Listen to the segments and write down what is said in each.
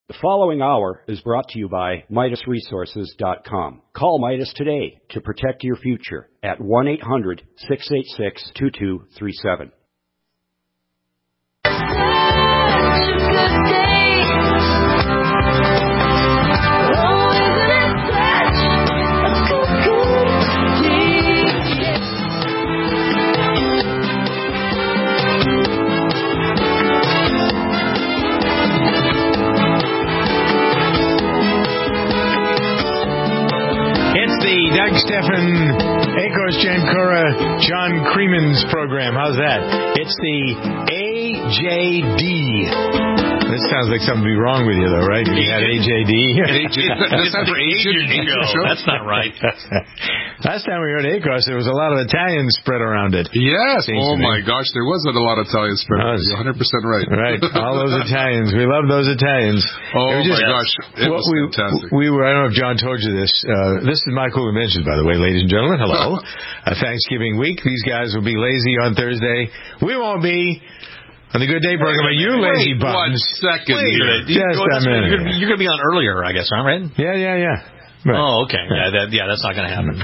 The following hour is brought to you by MidasResources.com. Call Midas today to protect your future at 1-800-686-2237. Doug Stephan, Akos Jankura, John Creeman's program. How's that? It's the AJD. This sounds like something to be wrong with you, though, right? You had AJD. That's not for Asian show. That's not right. Last time we heard Akos, there was a lot of Italian spread around it. Yes. Oh, my gosh. There was a lot of Italian spread around it. You're 100% right. Right. All those Italians. We love those Italians. Oh, my gosh. It was fantastic. I don't know if John told you this. This is my cool invention, by the way, ladies and gentlemen. Hello. Thanksgiving week. These guys will be lazy on Thursday. We won't be. On the Good Day program, you lazy bums. 1 second. Just a minute. You're going to be on earlier, I guess, right? Yeah. Right. Oh, okay. Yeah, that's not going to happen.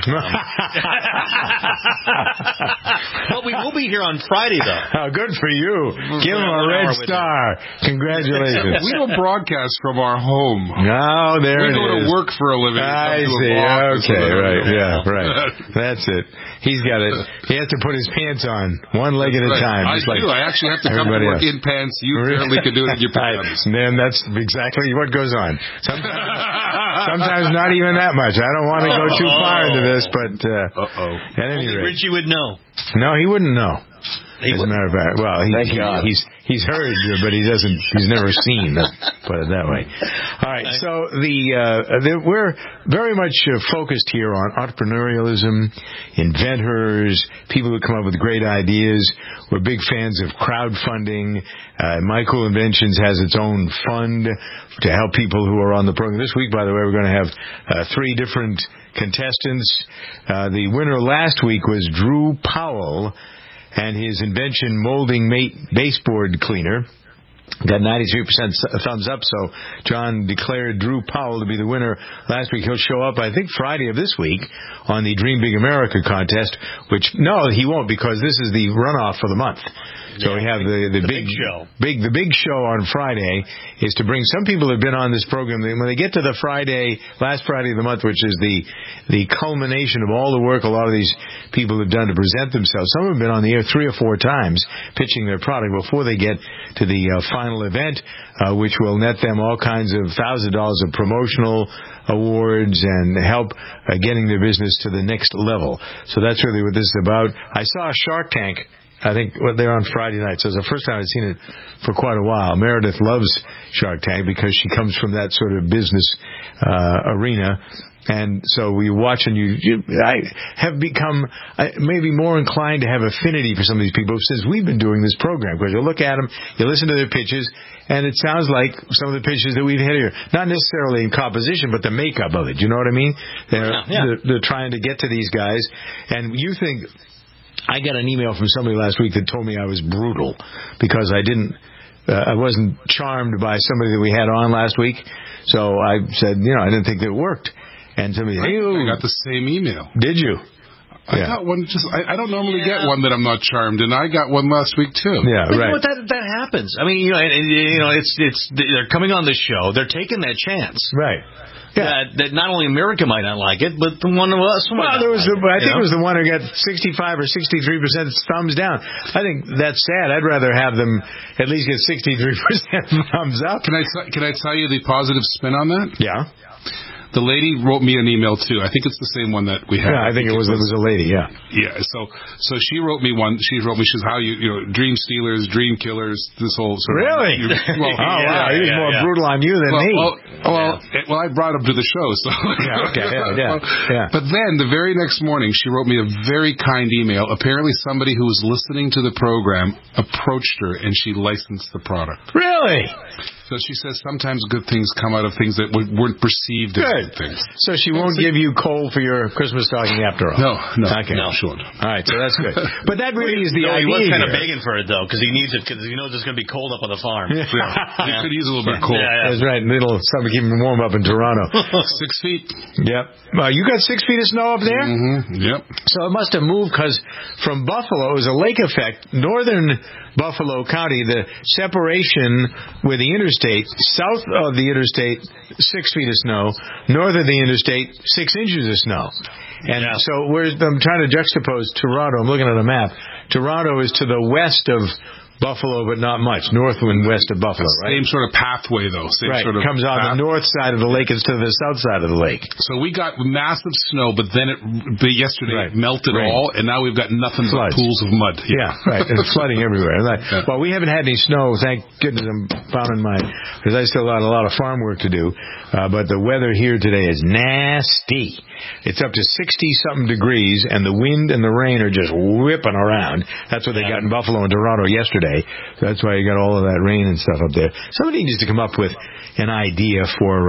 But we will be here on Friday, though. Oh, good for you. Give him a red star. Congratulations. We don't broadcast from our home. No, there it is. We go to work for a living. I see. Okay, right. Yeah, right. That's it. He's got it. He has to put his pants on one leg at a time. I do. I actually have to come to work in pants. You apparently can do it in your pajamas. Then that's exactly what goes on. Sometimes not even that much. I don't want to go too far into this, but at any rate, Richie would know. No, he wouldn't know. As a matter of fact, well, he's heard, but he's never seen. Put it that way. All right, so we're very much focused here on entrepreneurialism, inventors, people who come up with great ideas. We're big fans of crowdfunding. My Cool Inventions has its own fund to help people who are on the program. This week, by the way, we're going to have 3 different contestants. The winner last week was Drew Powell and his invention, molding mate baseboard cleaner. Got 93% thumbs up, so John declared Drew Powell to be the winner last week. He'll show up, I think, Friday of this week on the Dream Big America contest, which, no, he won't, because this is the runoff for the month. So we have the big show. The big show on Friday is to bring some people that have been on this program. When they get to the last Friday of the month, which is the culmination of all the work a lot of these people have done to present themselves. Some have been on the air 3 or 4 times pitching their product before they get to the final event, which will net them all kinds of $1,000 of promotional awards and help getting their business to the next level. So that's really what this is about. I saw Shark Tank. I think they're on Friday night, so it's the first time I've seen it for quite a while. Meredith loves Shark Tank because she comes from that sort of business arena. And so we watch, and I have become maybe more inclined to have affinity for some of these people since we've been doing this program. Because you look at them, you listen to their pitches, and it sounds like some of the pitches that we've had here. Not necessarily in composition, but the makeup of it. You know what I mean? They're trying to get to these guys, and you think. I got an email from somebody last week that told me I was brutal because I wasn't charmed by somebody that we had on last week. So I said, I didn't think that it worked. And somebody, I got the same email. Did you? I got one. I don't normally get one that I'm not charmed, and I got one last week too. Yeah, but right. You know what, that happens. I mean, it's they're coming on the show. They're taking that chance. Right. Yeah. That not only America might not like it, but one of us might. Well, I think it was the one who got 65 or 63% thumbs down. I think that's sad. I'd rather have them at least get 63% thumbs up. Can I tell you the positive spin on that? Yeah. The lady wrote me an email, too. I think it's the same one that we had. Yeah, I think it was a lady, yeah. Yeah, so she wrote me one. She wrote me, how dream stealers, dream killers, this whole sort of... Really? Wow. He was more brutal on you than me. Well, I brought him to the show, so... Yeah, okay, yeah. But then, the very next morning, she wrote me a very kind email. Apparently, somebody who was listening to the program approached her, and she licensed the product. Really? So she says sometimes good things come out of things that weren't perceived as good things. So she won't give you coal for your Christmas stocking after all? No. Okay. No, she won't. All right, so that's good. But that really is the idea. He was kind of begging for it, though, because he needs it, because he knows it's going to be cold up on the farm. He could use a little bit of coal. Yeah. That's right. Little something to keep him warm up in Toronto. 6 feet. Yep. You got 6 feet of snow up there? Mm-hmm. Yep. So it must have moved, because from Buffalo, it was a lake effect. Northern Buffalo County, the separation with the interstate, south of the interstate, 6 feet of snow. North of the interstate, 6 inches of snow. And so I'm trying to juxtapose Toronto. I'm looking at a map. Toronto is to the west of Buffalo, but not much. North and west of Buffalo, right? Same sort of pathway, though. Same sort of comes on the north side of the lake instead of the south side of the lake. So we got massive snow, but then yesterday it melted all, and now we've got nothing but pools of mud. Yeah, right. And flooding everywhere. Well, we haven't had any snow, thank goodness. I'm found in because I still got a lot of farm work to do. But the weather here today is nasty. It's up to 60-something degrees, and the wind and the rain are just whipping around. That's what they got in Buffalo and Toronto yesterday. So that's why you got all of that rain and stuff up there. Somebody needs to come up with an idea for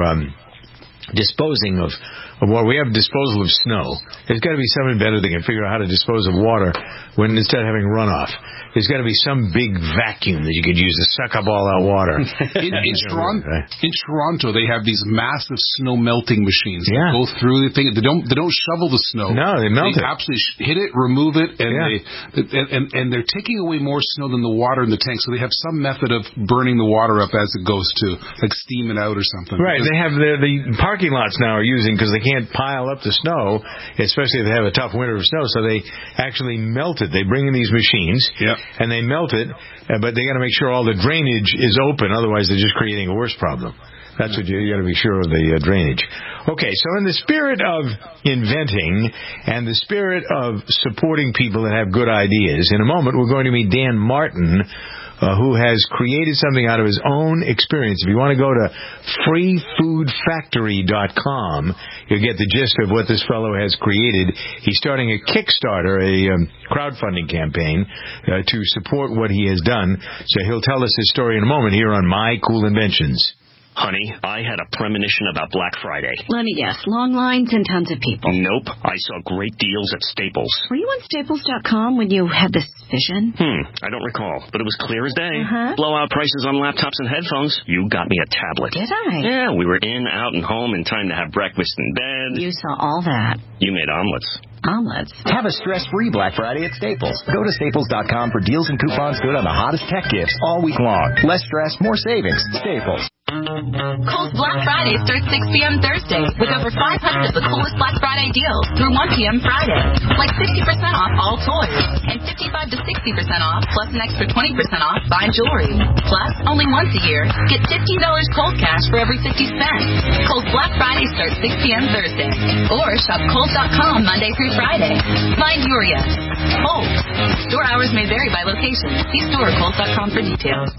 disposing of water. We have disposal of snow. There's got to be something better that can figure out how to dispose of water instead of having runoff. There's got to be some big vacuum that you could use to suck up all that water. In Toronto, they have these massive snow melting machines that go through the thing. They don't shovel the snow. No, they melt it. They absolutely hit it, remove it, and they're taking away more snow than the water in the tank. So they have some method of burning the water up as it goes to, like steam it out or something. Right. They have the parking lots now are using, because they can't pile up the snow, especially if they have a tough winter of snow. So they actually melt it. They bring in these machines. And they melt it, but they got to make sure all the drainage is open. Otherwise, they're just creating a worse problem. That's what you got to be sure of, the drainage. Okay, so in the spirit of inventing and the spirit of supporting people that have good ideas, in a moment we're going to meet Dan Martin, who has created something out of his own experience. If you want to go to freefoodfactory.com, you'll get the gist of what this fellow has created. He's starting a Kickstarter, a crowdfunding campaign to support what he has done. So he'll tell us his story in a moment here on My Cool Inventions. Honey, I had a premonition about Black Friday. Let me guess. Long lines and tons of people. Nope. I saw great deals at Staples. Were you on Staples.com when you had this vision? I don't recall, but it was clear as day. Blowout prices on laptops and headphones. You got me a tablet. Did I? Yeah, we were in, out, and home in time to have breakfast in bed. You saw all that. You made omelets. Omelets? Have a stress-free Black Friday at Staples. Go to Staples.com for deals and coupons good on the hottest tech gifts all week long. Less stress, more savings. Staples. Kohl's Black Friday starts 6 p.m. Thursday with over 500 of the coolest Black Friday deals through 1 p.m. Friday. Like 60% off all toys and 55 to 60% off plus an extra 20% off fine jewelry. Plus, only once a year, get $15 Kohl's cash for every 50 spent. Kohl's Black Friday starts 6 p.m. Thursday. Or shop Kohl's.com Monday through Friday. Find your yes. Kohl's. Store hours may vary by location. See store or Kohl's.com for details.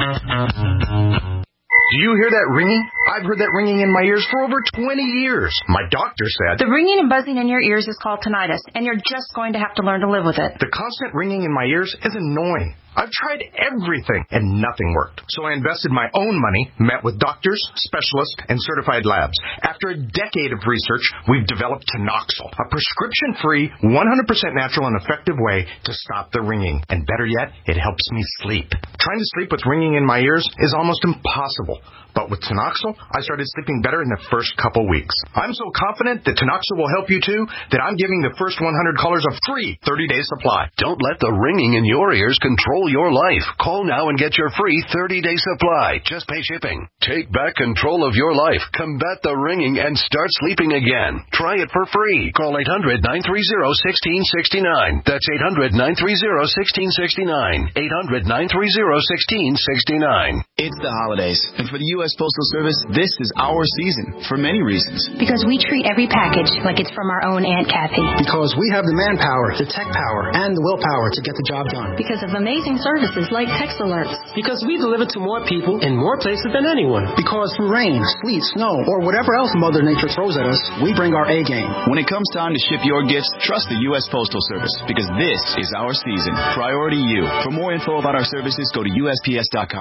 Do you hear that ringing? I've heard that ringing in my ears for over 20 years. My doctor said... The ringing and buzzing in your ears is called tinnitus, and you're just going to have to learn to live with it. The constant ringing in my ears is annoying. I've tried everything, and nothing worked. So I invested my own money, met with doctors, specialists, and certified labs. After a decade of research, we've developed Tinoxil, a prescription-free, 100% natural and effective way to stop the ringing. And better yet, it helps me sleep. Trying to sleep with ringing in my ears is almost impossible. But with Tinoxil, I started sleeping better in the first couple weeks. I'm so confident that Tinoxil will help you too that I'm giving the first 100 callers a free 30-day supply. Don't let the ringing in your ears control your life. Call now and get your free 30-day supply. Just pay shipping. Take back control of your life. Combat the ringing and start sleeping again. Try it for free. Call 800-930-1669. That's 800-930-1669. 800-930-1669. It's the holidays, and for the U.S. Postal Service, this is our season for many reasons. Because we treat every package like it's from our own Aunt Kathy. Because we have the manpower, the tech power, and the willpower to get the job done. Because of amazing services like text alerts. Because we deliver to more people in more places than anyone. Because through rain, sleet, snow, or whatever else Mother Nature throws at us, we bring our A game. When it comes time to ship your gifts, trust the U.S. Postal Service, because this is our season. Priority you. For more info about our services, go to USPS.com.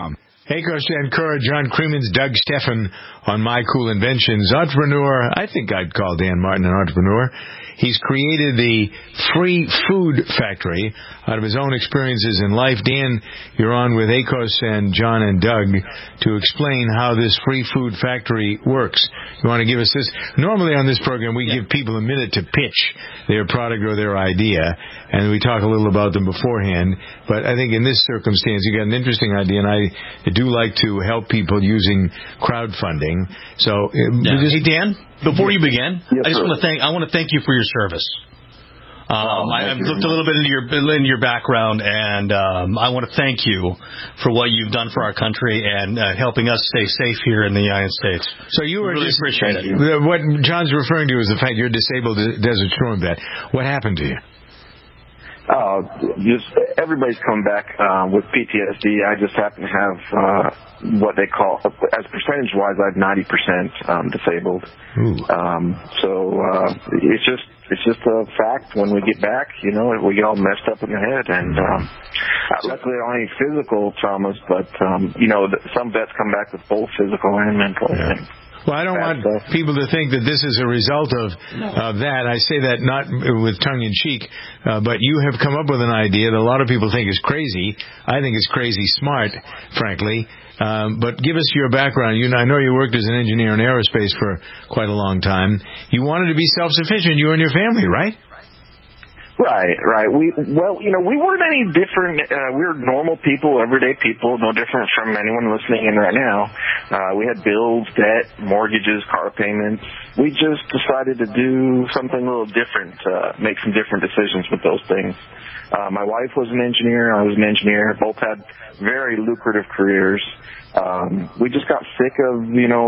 Akos Shankura, John Creemans, Doug Steffen on My Cool Inventions. Entrepreneur, I think I'd call Dan Martin an entrepreneur. He's created the Free Food Factory out of his own experiences in life. Dan, you're on with Akos and John and Doug to explain how this Free Food Factory works. You want to give us this? Normally on this program, we give people a minute to pitch their product or their idea, and we talk a little about them beforehand. But I think in this circumstance, you got an interesting idea, and I do like to help people using crowdfunding. So, Hey, Dan, before you begin, I want to thank you for your service. I've looked a little bit into your background, and I want to thank you for what you've done for our country and helping us stay safe here in the United States. So you were really appreciate it. What John's referring to is the fact you're a disabled Desert Storm vet. What happened to you? Just everybody's come back with PTSD. I just happen to have what they call, as percentage-wise, I have 90% disabled. So it's just a fact. When we get back, we get all messed up in the head. And luckily, I don't have any physical traumas, but some vets come back with both physical and mental. Yeah. Well, I don't want people to think that this is a result of that. I say that not with tongue-in-cheek, but you have come up with an idea that a lot of people think is crazy. I think it's crazy smart, frankly. But give us your background. I know you worked as an engineer in aerospace for quite a long time. You wanted to be self-sufficient, you and your family, right? Right. We weren't any different. We were normal people, everyday people, no different from anyone listening in right now. We had bills, debt, mortgages, car payments. We just decided to do something a little different, make some different decisions with those things. My wife was an engineer. I was an engineer. Both had very lucrative careers. We just got sick of,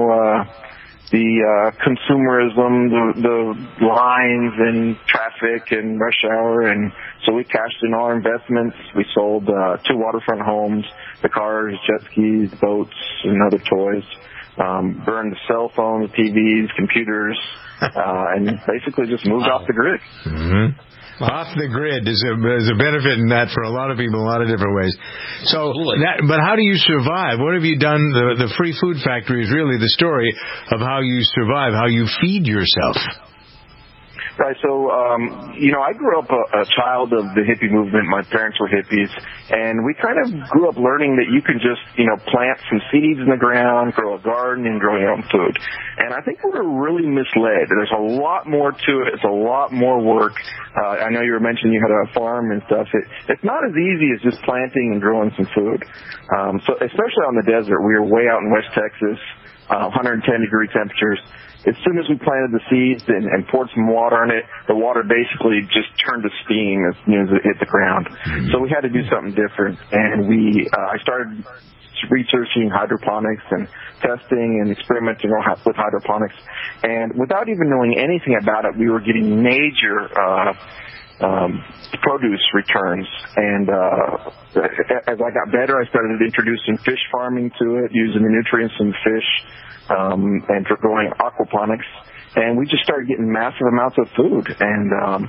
the consumerism, the lines and traffic and rush hour, and so we cashed in all our investments. We sold 2 waterfront homes, the cars, jet skis, boats, and other toys. Burned the cell phones, TVs, computers, and basically just moved off the grid. Mm-hmm. Off the grid is a benefit in that for a lot of people in a lot of different ways. So, but how do you survive? What have you done? The Free Food Factory is really the story of how you survive, how you feed yourself. Right, so, I grew up a child of the hippie movement. My parents were hippies, and we kind of grew up learning that you can just, plant some seeds in the ground, grow a garden, and grow your own food. And I think we were really misled. There's a lot more to it. It's a lot more work. I know you were mentioning you had a farm and stuff. It's not as easy as just planting and growing some food. So especially on the desert, we were way out in West Texas, 110-degree temperatures. As soon as we planted the seeds and poured some water on it, the water basically just turned to steam as soon as it hit the ground. So we had to do something different, and I started researching hydroponics and testing and experimenting with hydroponics. And without even knowing anything about it, we were getting major produce returns. And as I got better, I started introducing fish farming to it, using the nutrients in fish. And growing aquaponics, and we just started getting massive amounts of food. And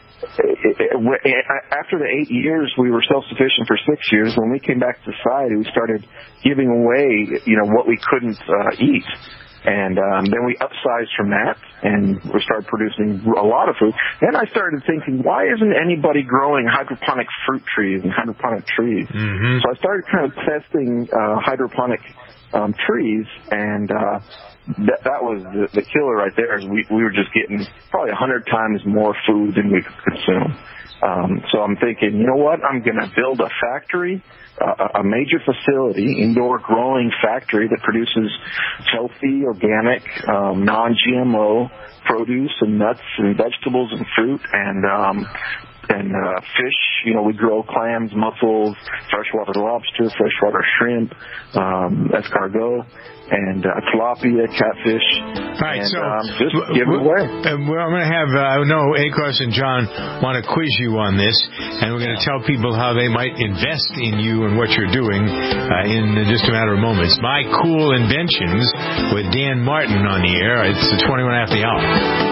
after the 8 years, we were self-sufficient for 6 years. When we came back to society, we started giving away, what we couldn't eat. And then we upsized from that, and we started producing a lot of food. Then I started thinking, why isn't anybody growing hydroponic fruit trees and hydroponic trees? Mm-hmm. So I started kind of testing hydroponic trees, and that was the killer right there. Is we were just getting probably 100 times more food than we could consume. So I'm thinking, you know what? I'm going to build a factory, a major facility, indoor growing factory that produces healthy, organic, non-GMO produce and nuts and vegetables and fruit and fish. We grow clams, mussels, freshwater lobster, freshwater shrimp, escargot, and tilapia, catfish. All right, and, so just give it away. I'm going to have, I know Akos and John want to quiz you on this, and we're going to tell people how they might invest in you and what you're doing in just a matter of moments. My Cool Inventions with Dan Martin on the air. It's 21 after the hour.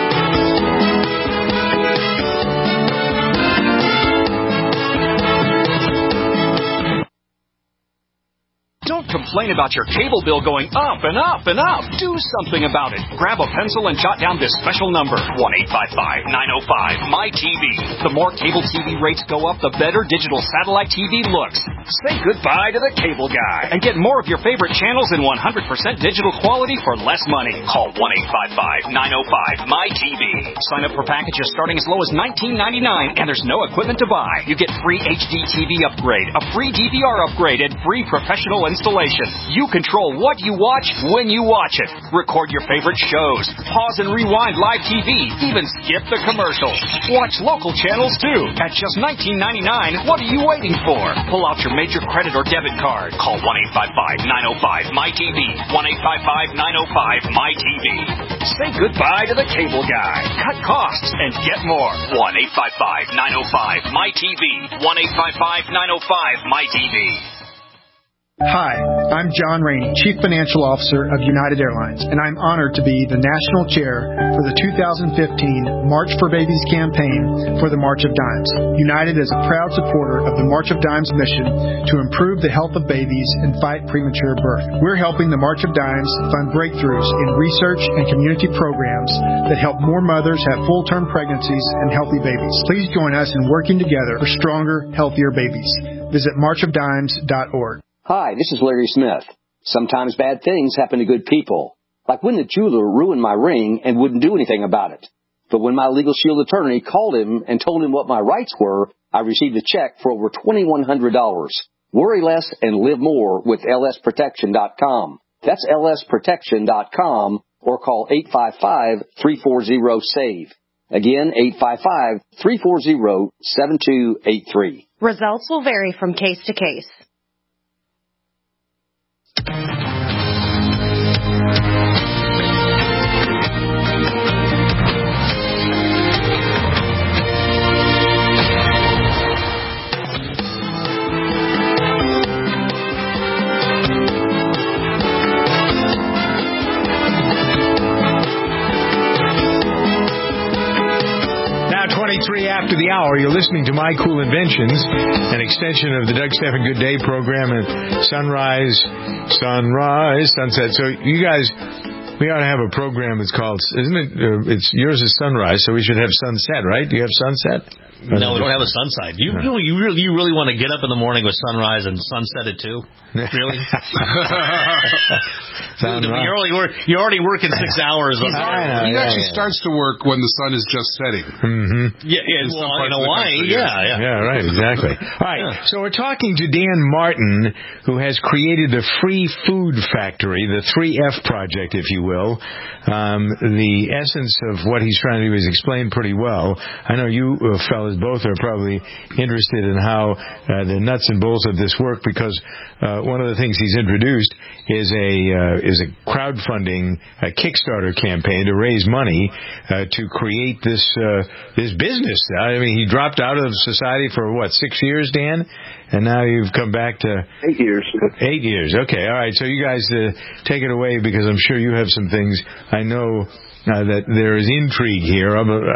Don't complain about your cable bill going up and up and up. Do something about it. Grab a pencil and jot down this special number, 1-855-905-MY-TV. The more cable TV rates go up, the better digital satellite TV looks. Say goodbye to the cable guy and get more of your favorite channels in 100% digital quality for less money. Call 1-855-905-MY-TV. Sign up for packages starting as low as $19.99, and there's no equipment to buy. You get free HD TV upgrade, a free DVR upgrade, and free professional installation. You control what you watch when you watch it. Record your favorite shows. Pause and rewind live TV. Even skip the commercials. Watch local channels too. At just $19.99, what are you waiting for? Pull out your major credit or debit card. Call 1-855-905-MY-TV. 1-855-905-MY-TV. Say goodbye to the cable guy. Cut costs and get more. 1-855-905-MY-TV. 1-855-905-MY-TV. Hi, I'm John Rainey, Chief Financial Officer of United Airlines, and I'm honored to be the National Chair for the 2015 March for Babies campaign for the March of Dimes. United is a proud supporter of the March of Dimes mission to improve the health of babies and fight premature birth. We're helping the March of Dimes fund breakthroughs in research and community programs that help more mothers have full-term pregnancies and healthy babies. Please join us in working together for stronger, healthier babies. Visit marchofdimes.org. Hi, this is Larry Smith. Sometimes bad things happen to good people. Like when the jeweler ruined my ring and wouldn't do anything about it. But when my Legal Shield attorney called him and told him what my rights were, I received a check for over $2,100. Worry less and live more with lsprotection.com. That's lsprotection.com or call 855-340-SAVE. Again, 855-340-7283. Results will vary from case to case. After the hour, you're listening to My Cool Inventions, an extension of the Doug Stephan Good Day program at Sunrise, Sunset. So you guys, we ought to have a program that's called, isn't it? It's yours is Sunrise, so we should have Sunset, right? Do you have Sunset? No, we don't have a sunset. You really want to get up in the morning with sunrise and sunset it too? Really? You're already working 6 hours. He actually starts to work when the sun is just setting. Mm-hmm. Yeah, well, in Hawaii, yeah, right, exactly. All right, so we're talking to Dan Martin, who has created the Free Food Factory, the 3F project, if you will. The essence of what he's trying to do is explained pretty well. I know you fellas both are probably interested in how the nuts and bolts of this work, because one of the things he's introduced is a crowdfunding Kickstarter campaign to raise money to create this business. I mean, he dropped out of society for 6 years, Dan, and now you've come back to 8 years. 8 years. Okay, all right. So you guys take it away, because I'm sure you have some things. I know that there is intrigue here.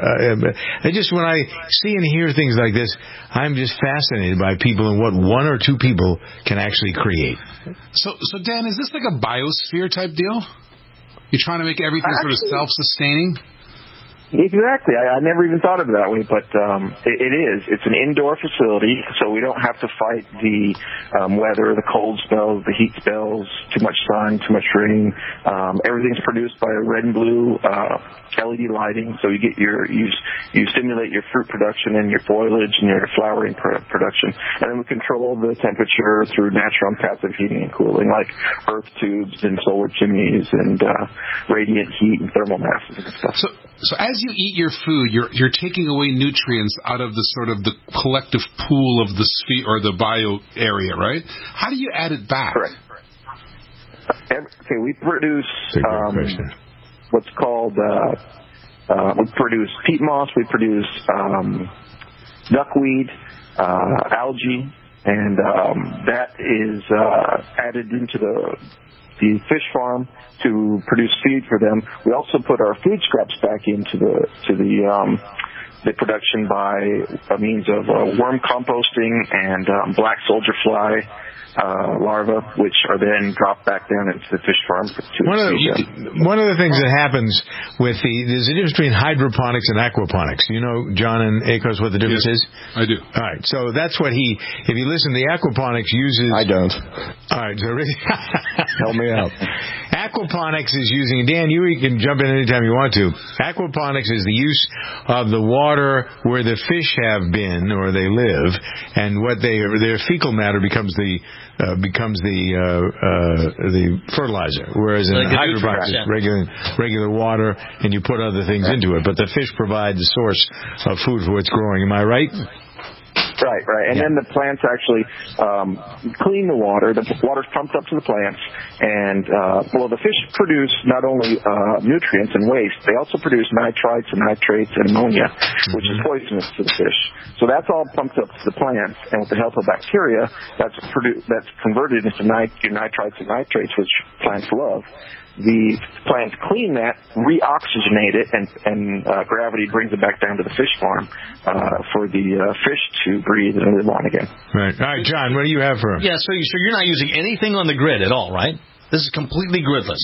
When I see and hear things like this, I'm just fascinated by people and what one or two people can actually create. So Dan, is this like a biosphere type deal? You're trying to make everything sort of self-sustaining? Exactly. I never even thought of it that way, but it is. It's an indoor facility, so we don't have to fight the weather, the cold spells, the heat spells, too much sun, too much rain. Everything's produced by red and blue LED lighting, so you stimulate your fruit production and your foliage and your flowering production, and then we control the temperature through natural and passive heating and cooling, like earth tubes and solar chimneys and radiant heat and thermal masses and stuff. So as you eat your food, you're taking away nutrients out of the sort of the collective pool of the sphere or the bio area, right? How do you add it back? Correct. Okay, we produce what's called we produce peat moss, we produce duckweed, algae, and that is added into the fish farm to produce feed for them. We also put our food scraps back into the the production by means of worm composting and black soldier fly larvae, which are then dropped back down into the fish farm. One of the things that happens with there's a difference between hydroponics and aquaponics. You know, John and Akos, what the difference is? I do. All right, so that's what if you listen, the aquaponics uses... I don't. All right, so help me out. Aquaponics is using, Dan, you can jump in anytime you want to. Aquaponics is the use of the water where the fish have been or they live, and what their fecal matter becomes the fertilizer, whereas in hydroponics it's regular water, and you put other things into it. But the fish provide the source of food for what's growing. Am I right? Right. And then the plants actually clean the water. The water's pumped up to the plants, and the fish produce not only nutrients and waste, they also produce nitrites and nitrates and ammonia, which is poisonous to the fish. So that's all pumped up to the plants, and with the help of bacteria, that's converted into nitrites and nitrates, which plants love. The plants clean that, reoxygenate it, and gravity brings it back down to the fish farm for the fish to breathe and live on again. Right. All right, John, what do you have for him? Yeah, so you're not using anything on the grid at all, right? This is completely gridless.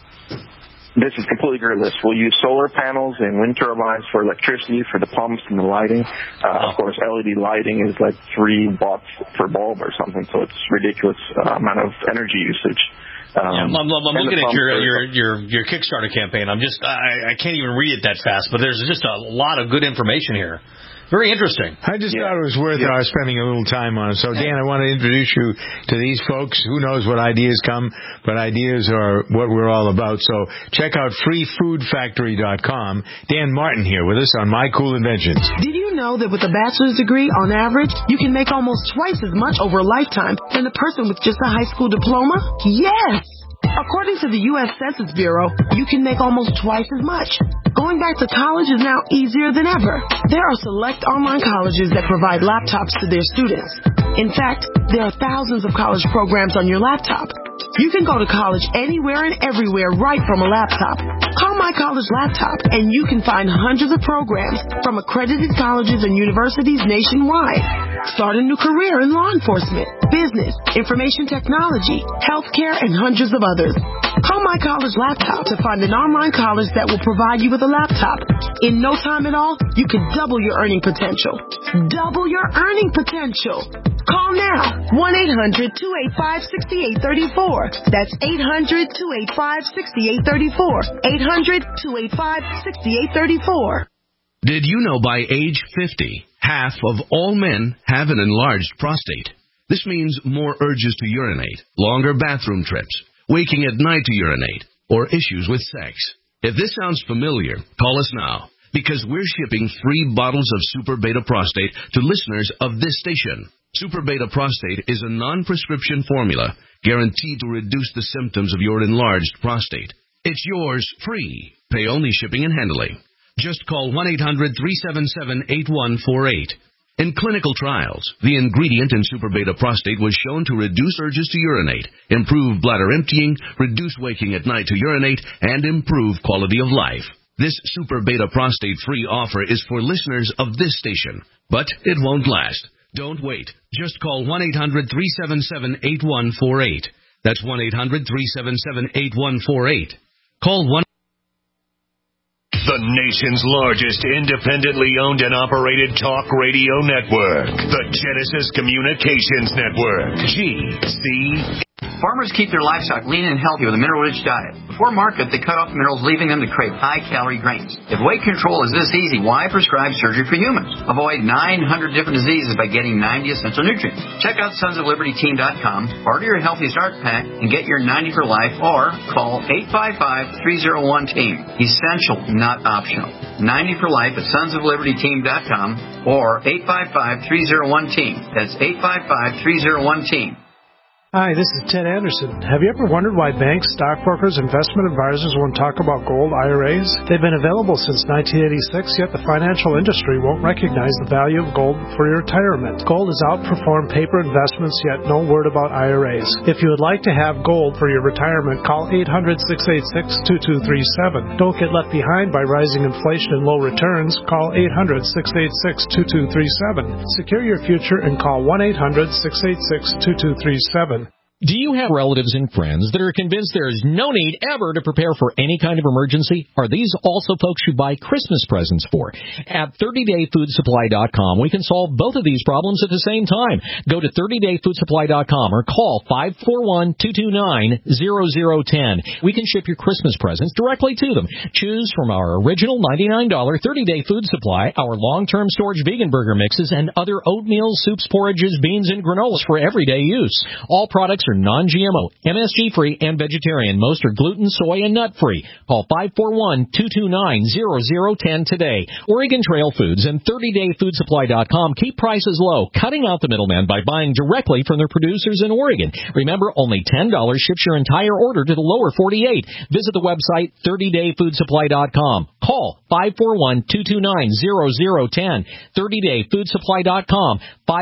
This is completely gridless. We'll use solar panels and wind turbines for electricity, for the pumps and the lighting. Of course, LED lighting is like 3 watts per bulb or something, so it's ridiculous amount of energy usage. I'm looking at your Kickstarter campaign. I can't even read it that fast, but there's just a lot of good information here. Very interesting. I just thought it was worth spending a little time on it. So, Dan, I want to introduce you to these folks. Who knows what ideas come, but ideas are what we're all about. So check out freefoodfactory.com. Dan Martin here with us on My Cool Inventions. Did you know that with a bachelor's degree, on average, you can make almost twice as much over a lifetime than a person with just a high school diploma? Yes! According to the U.S. Census Bureau, you can make almost twice as much. Going back to college is now easier than ever. There are select online colleges that provide laptops to their students. In fact, there are thousands of college programs on your laptop. You can go to college anywhere and everywhere right from a laptop. Call My College Laptop, and you can find hundreds of programs from accredited colleges and universities nationwide. Start a new career in law enforcement, business, information technology, healthcare, and hundreds of others. Call My College Laptop to find an online college that will provide you with a laptop. In no time at all, you can double your earning potential. Double your earning potential. Call now. 1-800-285-6834. That's 800-285-6834. 800-285-6834. Did you know by age 50, half of all men have an enlarged prostate? This means more urges to urinate, longer bathroom trips, waking at night to urinate, or issues with sex. If this sounds familiar, call us now, because we're shipping 3 bottles of Super Beta Prostate to listeners of this station. Super Beta Prostate is a non-prescription formula guaranteed to reduce the symptoms of your enlarged prostate. It's yours free. Pay only shipping and handling. Just call 1-800-377-8148. In clinical trials, the ingredient in Super Beta Prostate was shown to reduce urges to urinate, improve bladder emptying, reduce waking at night to urinate, and improve quality of life. This Super Beta Prostate free offer is for listeners of this station, but it won't last. Don't wait. Just call 1-800-377-8148. That's 1-800-377-8148. Call 1. The nation's largest independently owned and operated talk radio network. The Genesis Communications Network. GC. Farmers keep their livestock lean and healthy with a mineral-rich diet. Before market, they cut off minerals, leaving them to crave high-calorie grains. If weight control is this easy, why prescribe surgery for humans? Avoid 900 different diseases by getting 90 essential nutrients. Check out sonsoflibertyteam.com, order your Healthy Start Pack, and get your 90 for life, or call 855-301-TEAM. Essential, not optional. 90 for life at sonsoflibertyteam.com or 855-301-TEAM. That's 855-301-TEAM. Hi, this is Ted Anderson. Have you ever wondered why banks, stockbrokers, investment advisors won't talk about gold IRAs? They've been available since 1986, yet the financial industry won't recognize the value of gold for your retirement. Gold has outperformed paper investments, yet no word about IRAs. If you would like to have gold for your retirement, call 800-686-2237. Don't get left behind by rising inflation and low returns. Call 800-686-2237. Secure your future and call 1-800-686-2237. Do you have relatives and friends that are convinced there is no need ever to prepare for any kind of emergency? Are these also folks you buy Christmas presents for? At 30dayfoodsupply.com, we can solve both of these problems at the same time. Go to 30dayfoodsupply.com or call 541-229-0010. We can ship your Christmas presents directly to them. Choose from our original $99 30-day food supply, our long-term storage vegan burger mixes, and other oatmeal, soups, porridges, beans, and granolas for everyday use. All products are non-GMO, MSG-free, and vegetarian. Most are gluten, soy, and nut-free. Call 541-229-0010 today. Oregon Trail Foods and 30dayfoodsupply.com keep prices low, cutting out the middleman by buying directly from their producers in Oregon. Remember, only $10 ships your entire order to the lower 48. Visit the website 30dayfoodsupply.com. Call 541-229-0010. 30dayfoodsupply.com.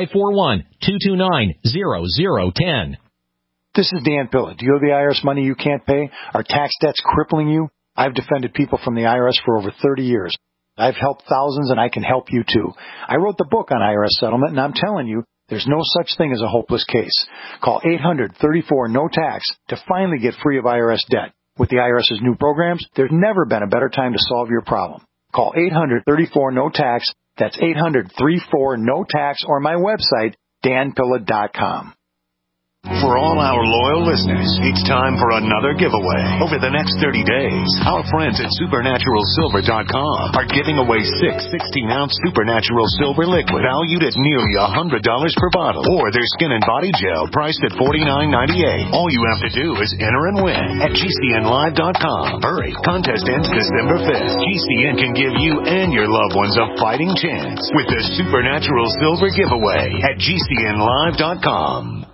541-229-0010. This is Dan Pilla. Do you owe the IRS money you can't pay? Are tax debts crippling you? I've defended people from the IRS for over 30 years. I've helped thousands, and I can help you too. I wrote the book on IRS settlement, and I'm telling you, there's no such thing as a hopeless case. Call 800-34-NO-TAX to finally get free of IRS debt. With the IRS's new programs, there's never been a better time to solve your problem. Call 800-34-NO-TAX. That's 800-34-NO-TAX, or my website, danpilla.com. For all our loyal listeners, it's time for another giveaway. Over the next 30 days, our friends at SupernaturalSilver.com are giving away 6 16-ounce Supernatural Silver liquid valued at nearly $100 per bottle, or their skin and body gel priced at $49.98. All you have to do is enter and win at GCNlive.com. Hurry, contest ends December 5th. GCN can give you and your loved ones a fighting chance with the Supernatural Silver giveaway at GCNlive.com.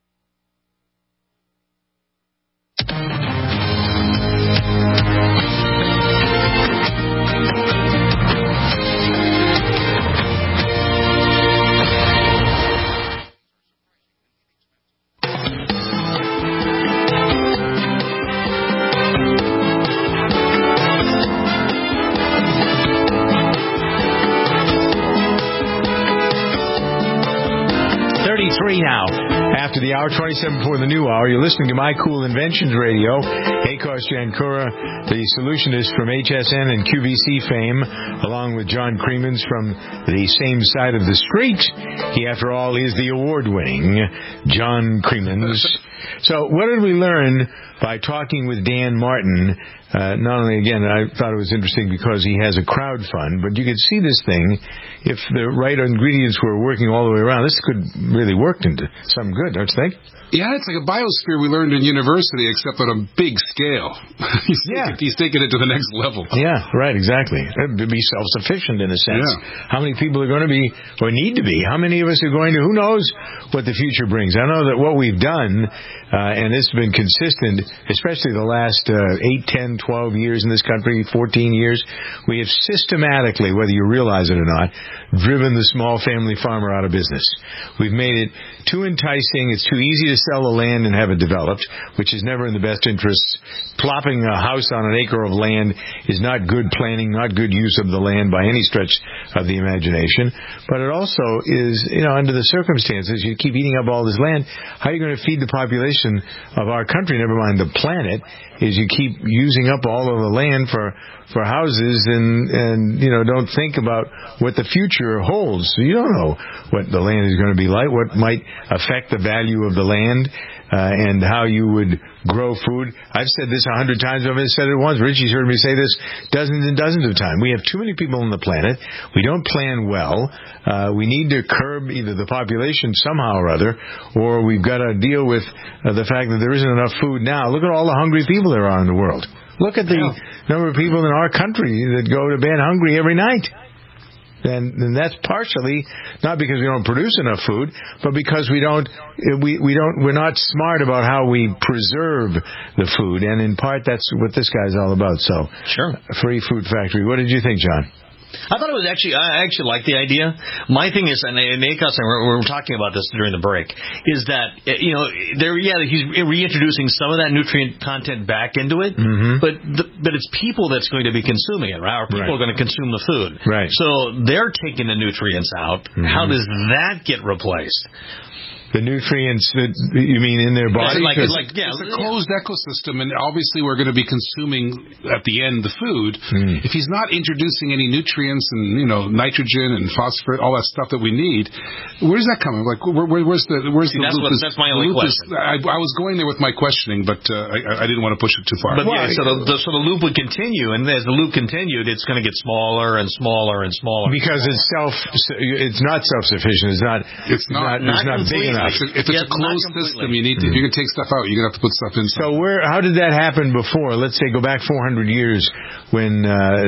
Now, after the hour, 27 before the new hour, you're listening to My Cool Inventions Radio. Akos Jankura, the solutionist from HSN and QVC fame, along with John Creemans from the same side of the street. He, after all, is the award-winning John Creemans. So what did we learn by talking with Dan Martin? Not only, again, I thought it was interesting because he has a crowd fund, but you could see this thing, if the right ingredients were working all the way around, this could really work into something good, don't you think? Yeah, it's like a biosphere we learned in university, except on a big scale. He's taking it to the next level. Yeah, right, exactly. To be self-sufficient in a sense. Yeah. How many people are going to be, or need to be? How many of us are going to, who knows what the future brings? I know that what we've done, and it's been consistent, especially the last 8, 10, 12 years in this country, 14 years, we have systematically, whether you realize it or not, driven the small family farmer out of business. We've made it too enticing, it's too easy to sell the land and have it developed, which is never in the best interests. Plopping a house on an acre of land is not good planning, not good use of the land by any stretch of the imagination. But it also is, under the circumstances, you keep eating up all this land, how are you going to feed the population of our country, never mind the planet, is you keep using up all of the land for houses and don't think about what the future holds. So you don't know what the land is going to be like, what might affect the value of the land, and how you would grow food. I've said this 100 times. I've said it once. Richie's heard me say this dozens and dozens of times. We have too many people on the planet. We don't plan well. We need to curb either the population somehow or other, or we've got to deal with the fact that there isn't enough food now. Look at all the hungry people there are in the world. Look at the number of people in our country that go to bed hungry every night. then that's partially not because we don't produce enough food, but because we're not smart about how we preserve the food, and in part that's what this guy's all about. So, sure, Free Food Factory. What did you think, John? I thought it was I actually like the idea. My thing is, and Akos and we're talking about this during the break, is that, he's reintroducing some of that nutrient content back into it, but it's people that's going to be consuming it, right? Or people are going to consume the food. Right. So they're taking the nutrients out. How does that get replaced? The nutrients that you mean in their body? It's a closed ecosystem, and obviously we're going to be consuming at the end the food. If he's not introducing any nutrients and nitrogen and phosphorus, all that stuff that we need, where's that coming? Like where's the lupus? That's my only question. I was going there with my questioning, but I didn't want to push it too far. But so the loop would continue, and as the loop continued, it's going to get smaller and smaller and smaller because it's not self-sufficient. It's not big enough. If it's a closed system, if you're going to take stuff out, you're going to have to put stuff in. So how did that happen before? Let's say go back 400 years when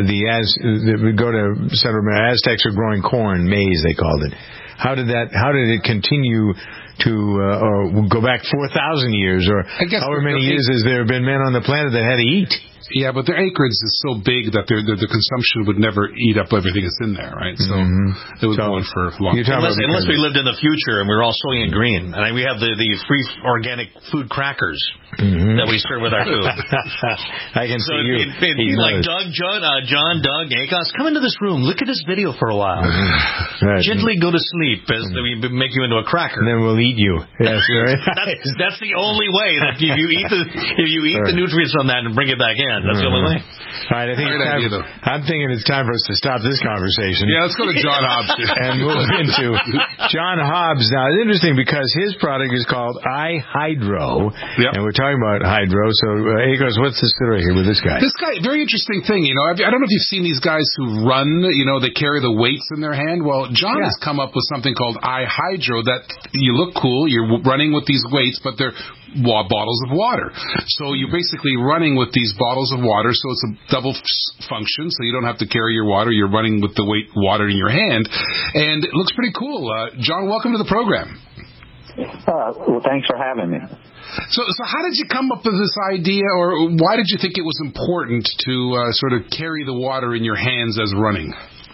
we go to Central America, Aztecs were growing corn, maize they called it. How did it continue to or go back 4,000 years or however many years has there been men on the planet that had to eat? Yeah, but their acreage is so big that the consumption would never eat up everything that's in there, right? So it was going for a long time. Unless we lived in the future and we were all soy and green. And we have the free organic food crackers that we serve with our food. I can see you. Like John, Doug, Akos, come into this room. Look at this video for a while. Right. Gently go to sleep as we make you into a cracker. And then we'll eat you. Yes, right. That's the only way that if you eat the nutrients from that and bring it back in. That's the only way. All right, I'm thinking it's time for us to stop this conversation. Yeah, let's go to John Hobbs and move into John Hobbs. Now, it's interesting because his product is called iHydro, and we're talking about hydro. So, Akos, what's the story here with this guy? This guy, very interesting thing. I don't know if you've seen these guys who run. They carry the weights in their hand. Well, John has come up with something called iHydro that you look cool. You're running with these weights, but they're bottles of water. So you're basically running with these bottles of water, so it's a double function, so you don't have to carry your water. You're running with the weight water in your hand, and it looks pretty cool. John, welcome to the program. Well, thanks for having me. So how did you come up with this idea, or why did you think it was important to sort of carry the water in your hands as running?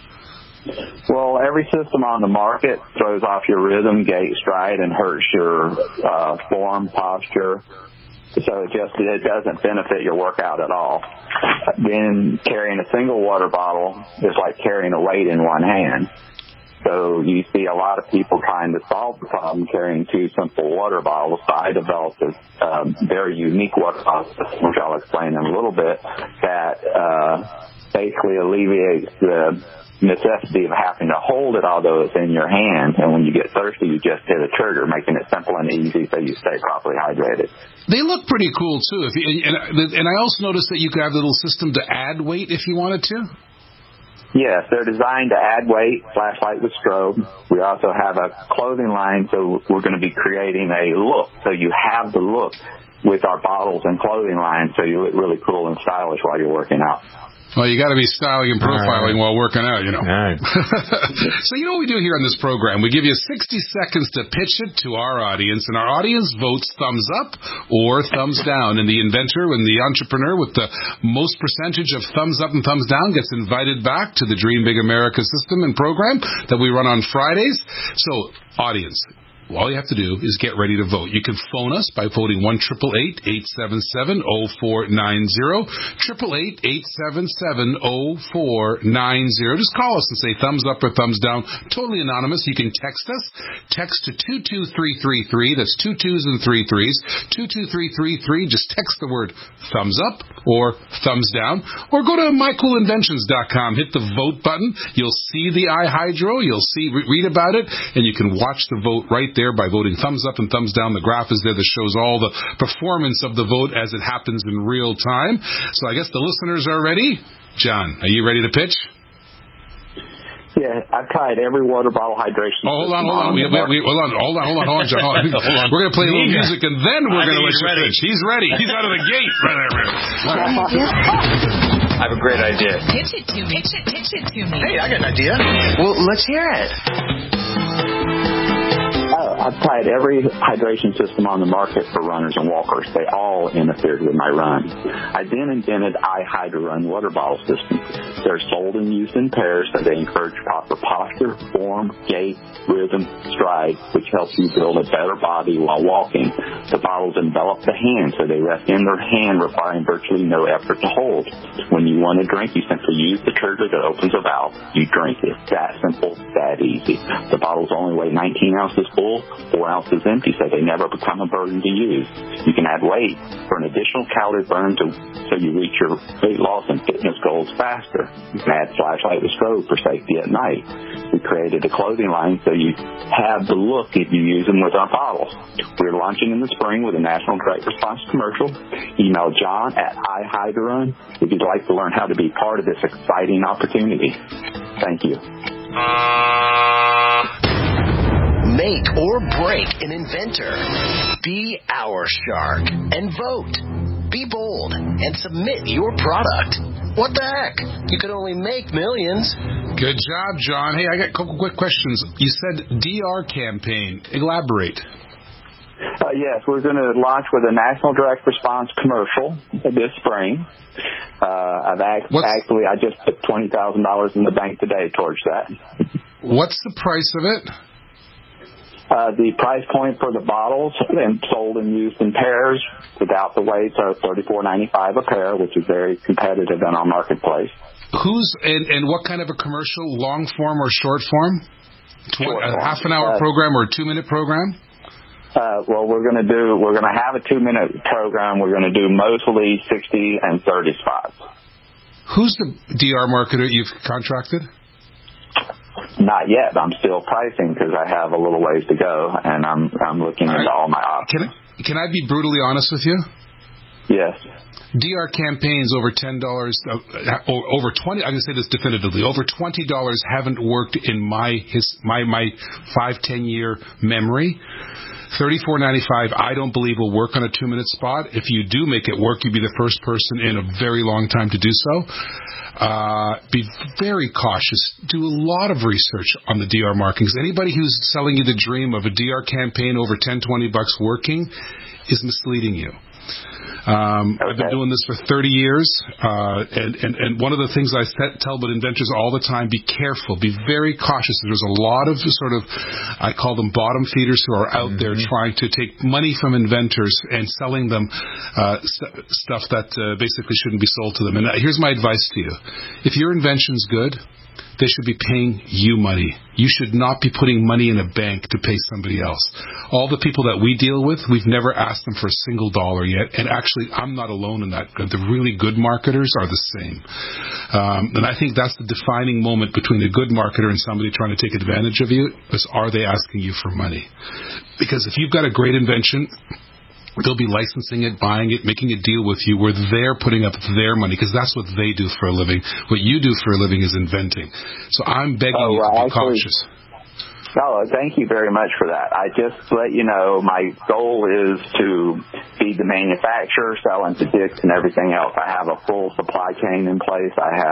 Well, every system on the market throws off your rhythm, gait, stride, and hurts your form, posture. So it doesn't benefit your workout at all. Then carrying a single water bottle is like carrying a weight in one hand. So you see a lot of people trying to solve the problem carrying two simple water bottles. So I developed this very unique water bottle system, which I'll explain in a little bit, that basically alleviates the necessity of having to hold it, although it's in your hand, and when you get thirsty, you just hit a trigger, making it simple and easy so you stay properly hydrated. They look pretty cool, too. And I also noticed that you could have a little system to add weight if you wanted to. Yes, they're designed to add weight, flashlight with strobe. We also have a clothing line, so we're going to be creating a look, so you have the look with our bottles and clothing line, so you look really cool and stylish while you're working out. Well, you got to be styling and profiling while working out, All right. So what we do here on this program? We give you 60 seconds to pitch it to our audience, and our audience votes thumbs up or thumbs down. And the inventor and the entrepreneur with the most percentage of thumbs up and thumbs down gets invited back to the Dream Big America system and program that we run on Fridays. So, audience, all you have to do is get ready to vote. You can phone us by voting 1-888-877-0490, 888-877-0490. Just call us and say thumbs up or thumbs down. Totally anonymous. You can text us. Text to 22333. That's 2 2s and 3 3s. 22333. Just text the word thumbs up or thumbs down. Or go to mycoolinventions.com. Hit the vote button. You'll see the iHydro. You'll read about it, and you can watch the vote right there by voting thumbs up and thumbs down. The graph is there that shows all the performance of the vote as it happens in real time. So I guess the listeners are ready. John, are you ready to pitch? Yeah, I've tried every water bottle hydration. Oh, hold on, John. We're going to play a little music, and then we're going to let you pitch. He's ready. He's out of the gate. Right. I have a great idea. Pitch it to me. Pitch it to me. Hey, I got an idea. Well, let's hear it. I've tried every hydration system on the market for runners and walkers. They all interfered with my run. I then invented iHydroRun water bottle systems. They're sold and used in pairs, so they encourage proper posture, form, gait, rhythm, stride, which helps you build a better body while walking. The bottles envelop the hand, so they rest in their hand, requiring virtually no effort to hold. When you want to drink, you simply use the trigger that opens a valve. You drink it. That simple, that easy. The bottles only weigh 19 ounces full, 4 ounces empty, so they never become a burden to use. You can add weight for an additional calorie burn so you reach your weight loss and fitness goals faster. You can add flashlight with strobe for safety at night. We created a clothing line so you have the look if you use them with our bottles. We're launching in the spring with a national direct response commercial. Email John at iHydroRun if you'd like to learn how to be part of this exciting opportunity. Thank you. Make or break an inventor. Be our shark and vote. Be bold and submit your product. What the heck? You can only make millions. Good job, John. Hey, I got a couple quick questions. You said DR campaign. Elaborate. Yes, we're going to launch with a national direct response commercial this spring. I just put $20,000 in the bank today towards that. What's the price of it? The price point for the bottles and sold and used in pairs without the weights are $34.95 a pair, which is very competitive in our marketplace. Who's and what kind of a commercial? Long form or short form? A half an hour program or a 2-minute program? Well, we're going to have a 2-minute program. We're going to do mostly 60 and 30 spots. Who's the DR marketer you've contracted? Not yet. I'm still pricing because I have a little ways to go, and I'm looking into all my options. Can I be brutally honest with you? Yes. DR campaigns over $10, over 20. I'm going to say this definitively. Over $20 haven't worked in my 5-10 year memory. $34.95, I don't believe will work on a 2-minute spot. If you do make it work, you'd be the first person in a very long time to do so. Be very cautious. Do a lot of research on the DR marketing. Anybody who's selling you the dream of a DR campaign over $10, $20 working is misleading you. I've been doing this for 30 years, and one of the things I tell about inventors all the time, be careful, be very cautious. There's a lot of I call them bottom feeders who are out there trying to take money from inventors and selling them stuff that basically shouldn't be sold to them. And here's my advice to you. If your invention's good, they should be paying you money. You should not be putting money in a bank to pay somebody else. All the people that we deal with, we've never asked them for a single dollar yet. And actually, I'm not alone in that. The really good marketers are the same. And I think that's the defining moment between a good marketer and somebody trying to take advantage of you is, are they asking you for money? Because if you've got a great invention, they'll be licensing it, buying it, making a deal with you where they're putting up their money, because that's what they do for a living. What you do for a living is inventing. So I'm begging you to be cautious. Oh, thank you very much for that. I just let you know my goal is to be the manufacturer, selling to Dick's and everything else. I have a full supply chain in place.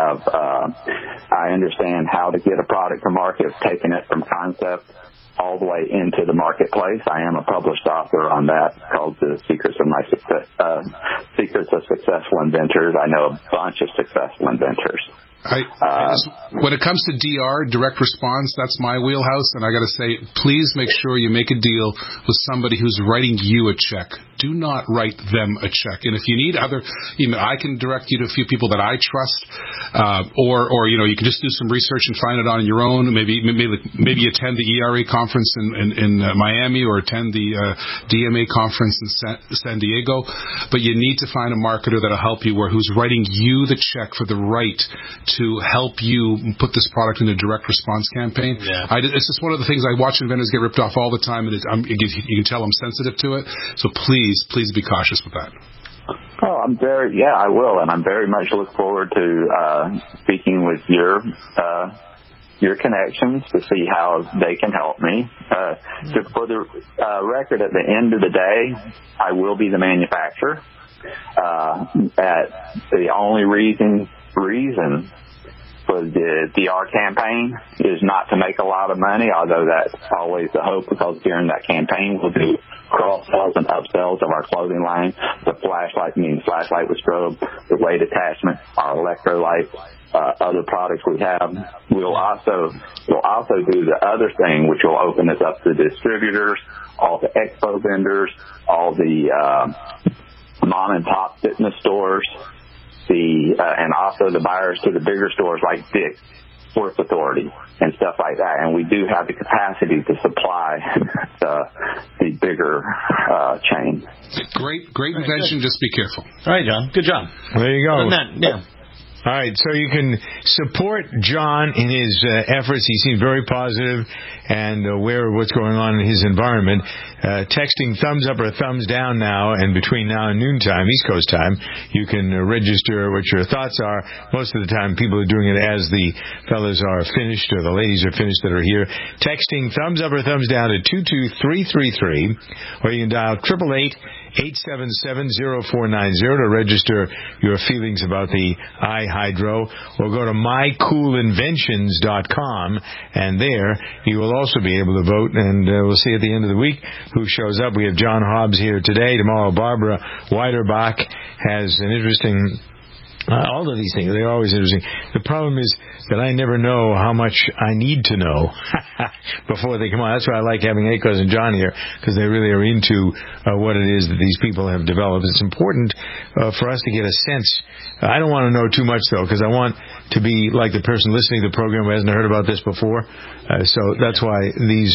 I understand how to get a product to market, taking it from concept all the way into the marketplace. I am a published author on that called The Secrets of Successful Inventors. I know a bunch of successful inventors. When it comes to DR, direct response, that's my wheelhouse, and I got to say, please make sure you make a deal with somebody who's writing you a check. Do not write them a check. And if you need I can direct you to a few people that I trust, or you can just do some research and find it on your own. Maybe attend the ERA conference in Miami, or attend the DMA conference in San Diego. But you need to find a marketer that'll help you, who's writing you the check for the right to help you put this product in a direct response campaign. Yeah. It's just one of the things I watch inventors get ripped off all the time, and you can tell I'm sensitive to it. So please be cautious with that. Oh, I will, and I'm very much look forward to speaking with your connections to see how they can help me. For the record, at the end of the day, I will be the manufacturer. The only reason reason for the DR campaign is not to make a lot of money, although that's always the hope, because during that campaign we'll do cross-sells and upsells of our clothing line. The flashlight, meaning flashlight with strobe, the weight attachment, our electrolyte, other products we have. We'll also do the other thing, which will open us up to distributors, all the expo vendors, all the mom and pop fitness stores, and also the buyers to the bigger stores like Dick's, Sports Authority, and stuff like that. And we do have the capacity to supply the bigger chain. Great invention. Just be careful. All right, John. Good job. There you go. Other than that, yeah. All right, so you can support John in his efforts. He seems very positive and aware of what's going on in his environment. Texting thumbs up or thumbs down now, and between now and noontime, East Coast time, you can register what your thoughts are. Most of the time, people are doing it as the fellas are finished or the ladies are finished that are here. Texting thumbs up or thumbs down to 22333, or you can dial 888-877-0490 to register your feelings about the iHydro, or go to mycoolinventions.com, and there you will also be able to vote, and we'll see at the end of the week who shows up. We have John Hobbs here today. Tomorrow, Barbara Weiderbach has an interesting... all of these things, they're always interesting. The problem is that I never know how much I need to know before they come on. That's why I like having Akos and John here, because they really are into what it is that these people have developed. It's important for us to get a sense. I don't want to know too much, though, because I want to be like the person listening to the program who hasn't heard about this before. So that's why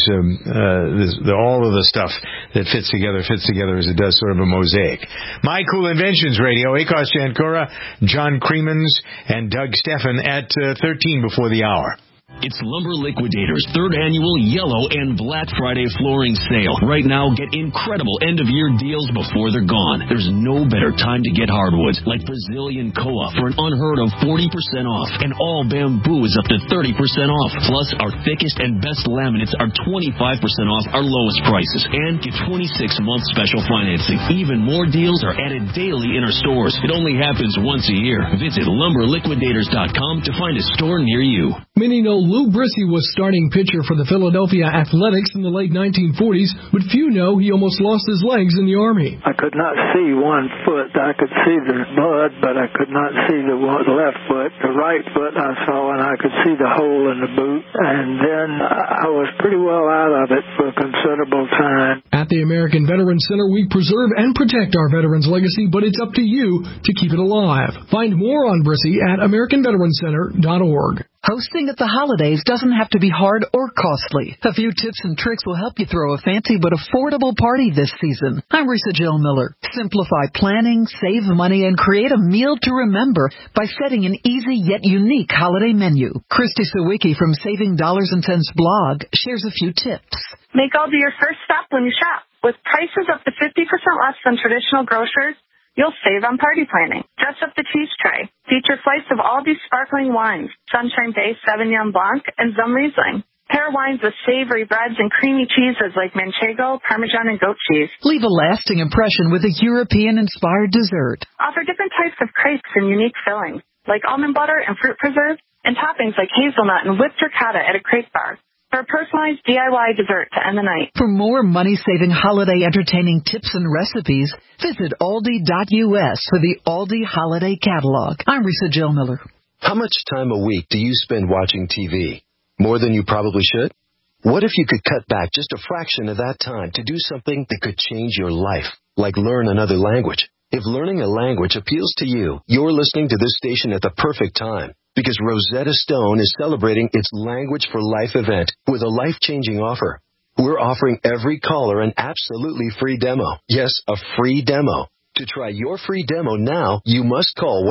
all of the stuff that fits together as it does, sort of a mosaic. My Cool Inventions Radio, Akos Jankura, John Creemans, and Doug Steffen at 13 before the hour. It's Lumber Liquidators' third annual Yellow and Black Friday flooring sale. Right now, get incredible end-of-year deals before they're gone. There's no better time to get hardwoods, like Brazilian Koa for an unheard of 40% off, and all bamboo is up to 30% off. Plus, our thickest and best laminates are 25% off our lowest prices, and get 26-month special financing. Even more deals are added daily in our stores. It only happens once a year. Visit lumberliquidators.com to find a store near you. Many know Lou Brissy was starting pitcher for the Philadelphia Athletics in the late 1940s, but few know he almost lost his legs in the Army. I could not see one foot. I could see the blood, but I could not see the left foot. The right foot I saw, and I could see the hole in the boot. And then I was pretty well out of it for a considerable time. At the American Veterans Center, we preserve and protect our veterans' legacy, but it's up to you to keep it alive. Find more on Brissy at AmericanVeteransCenter.org. Hosting at the holidays doesn't have to be hard or costly. A few tips and tricks will help you throw a fancy but affordable party this season. I'm Risa Jill Miller. Simplify planning, save money, and create a meal to remember by setting an easy yet unique holiday menu. Christy Sawicki from Saving Dollars and Cents blog shares a few tips. Make Aldi your first stop when you shop. With prices up to 50% less than traditional grocers, you'll save on party planning. Dress up the cheese tray. Feature flights of Aldi sparkling wines, Sunshine Bay Sauvignon Blanc, and Zum Riesling. Pair wines with savory breads and creamy cheeses like Manchego, Parmesan, and goat cheese. Leave a lasting impression with a European-inspired dessert. Offer different types of crepes and unique fillings, like almond butter and fruit preserve, and toppings like hazelnut and whipped ricotta at a crepe bar. For a personalized DIY dessert to end the night. For more money-saving holiday entertaining tips and recipes, visit Aldi.us for the Aldi Holiday Catalog. I'm Risa Jill Miller. How much time a week do you spend watching TV? More than you probably should? What if you could cut back just a fraction of that time to do something that could change your life, like learn another language? If learning a language appeals to you, you're listening to this station at the perfect time. Because Rosetta Stone is celebrating its Language for Life event with a life-changing offer. We're offering every caller an absolutely free demo. Yes, a free demo. To try your free demo now, you must call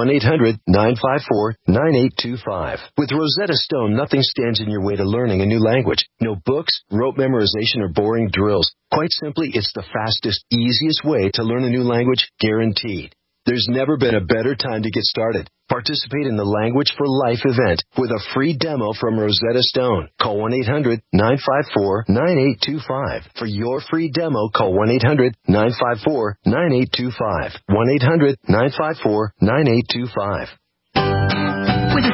1-800-954-9825. With Rosetta Stone, nothing stands in your way to learning a new language. No books, rote memorization, or boring drills. Quite simply, it's the fastest, easiest way to learn a new language, guaranteed. There's never been a better time to get started. Participate in the Language for Life event with a free demo from Rosetta Stone. Call 1-800-954-9825. For your free demo, call 1-800-954-9825. 1-800-954-9825.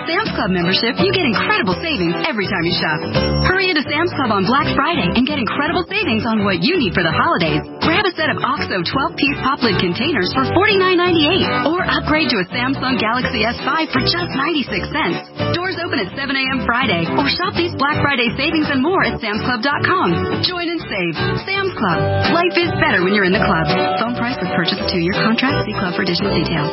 Sam's Club membership, you get incredible savings every time you shop. Hurry into Sam's Club on Black Friday and get incredible savings on what you need for the holidays. Grab a set of OXO 12-piece pop lid containers for $49.98 or upgrade to a Samsung Galaxy S5 for just 96 cents. Doors open at 7 a.m. Friday or shop these Black Friday savings and more at samsclub.com. Join and save. Sam's Club. Life is better when you're in the club. Phone price with purchase of 2-year contract. See club for additional details.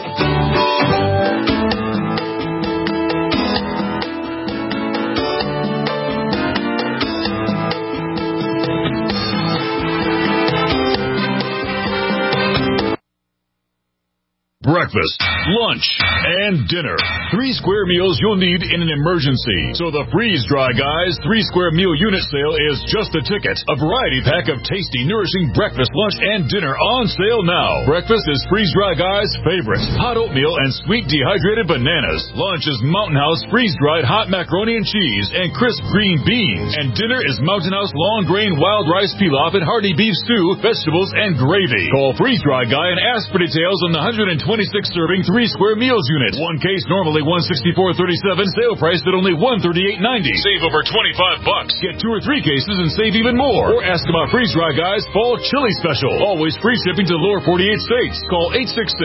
Breakfast, lunch, and dinner. 3 square meals you'll need in an emergency. So the Freeze Dry Guys 3 square meal unit sale is just a ticket. A variety pack of tasty, nourishing breakfast, lunch, and dinner on sale now. Breakfast is Freeze Dry Guys' favorite. Hot oatmeal and sweet dehydrated bananas. Lunch is Mountain House freeze-dried hot macaroni and cheese and crisp green beans. And dinner is Mountain House long grain wild rice pilaf and hearty beef stew, vegetables, and gravy. Call Freeze Dry Guy and ask for details on the 126-serving 3 square meals unit. One case normally $164.37. Sale price at only $138.90. Save over $25. Get 2 or 3 cases and save even more. Or ask about Freeze Dry Guys Fall Chili Special. Always free shipping to the lower 48 states. Call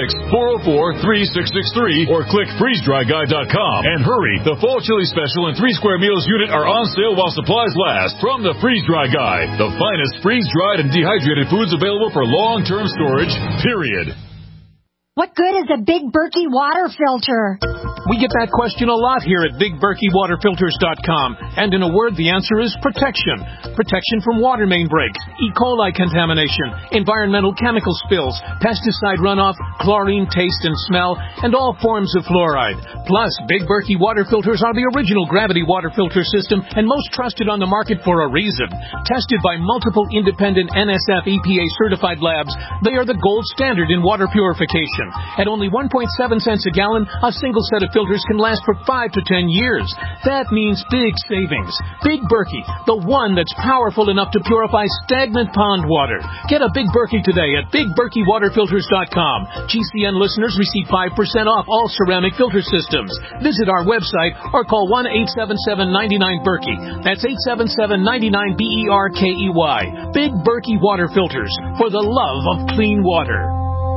866-404-3663 or click freezedryguy.com. And hurry, the Fall Chili Special and 3 square meals unit are on sale while supplies last. From the Freeze Dry Guy, the finest freeze-dried and dehydrated foods available for long-term storage, period. What good is a Big Berkey water filter? We get that question a lot here at BigBerkeyWaterFilters.com. And in a word, the answer is protection. Protection from water main breaks, E. coli contamination, environmental chemical spills, pesticide runoff, chlorine taste and smell, and all forms of fluoride. Plus, Big Berkey water filters are the original gravity water filter system and most trusted on the market for a reason. Tested by multiple independent NSF EPA certified labs, they are the gold standard in water purification. At only 1.7 cents a gallon, a single set of filters can last for 5 to 10 years. That means big savings. Big Berkey, the one that's powerful enough to purify stagnant pond water. Get a Big Berkey today at BigBerkeyWaterFilters.com. GCN listeners receive 5% off all ceramic filter systems. Visit our website or call 1-877-99-BERKEY. That's 877-99-BERKEY. Big Berkey Water Filters, for the love of clean water.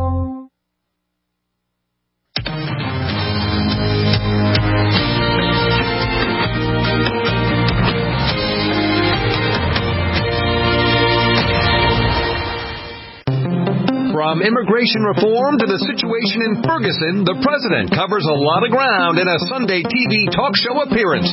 From immigration reform to the situation in Ferguson, the president covers a lot of ground in a Sunday TV talk show appearance.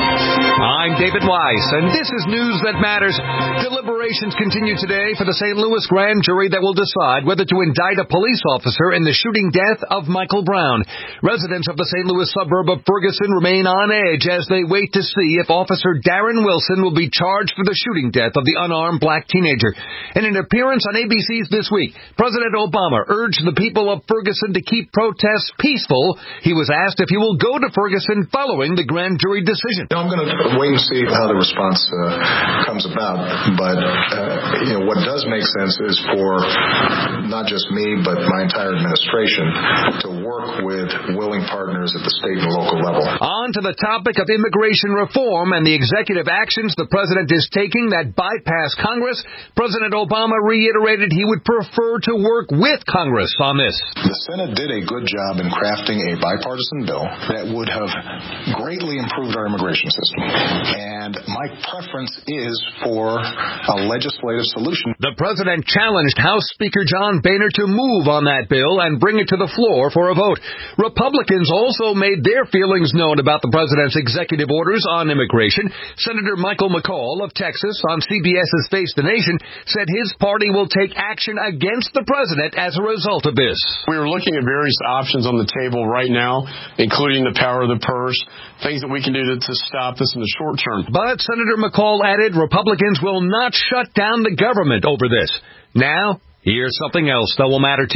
I'm David Weiss, and this is News That Matters. Deliberations continue today for the St. Louis grand jury that will decide whether to indict a police officer in the shooting death of Michael Brown. Residents of the St. Louis suburb of Ferguson remain on edge as they wait to see if Officer Darren Wilson will be charged for the shooting death of the unarmed black teenager. In an appearance on ABC's This Week, President Obama urged the people of Ferguson to keep protests peaceful. He was asked if he will go to Ferguson following the grand jury decision. I'm going to wait and see how the response comes about. But, what does make sense is for not just me, but my entire administration to work with willing partners at the state and local level. On to the topic of immigration reform and the executive actions the president is taking that bypass Congress. President Obama reiterated he would prefer to work with Congress on this. The Senate did a good job in crafting a bipartisan bill that would have greatly improved our immigration system. And my preference is for a legislative solution. The president challenged House Speaker John Boehner to move on that bill and bring it to the floor for a vote. Republicans also made their feelings known about the president's executive orders on immigration. Senator Michael McCall of Texas on CBS's Face the Nation said his party will take action against the president as a result of this. We are looking at various options on the table right now, including the power of the purse, things that we can do to stop this in the short term. But Senator McCall added Republicans will not shut down the government over this. Now, here's something else that will matter to you.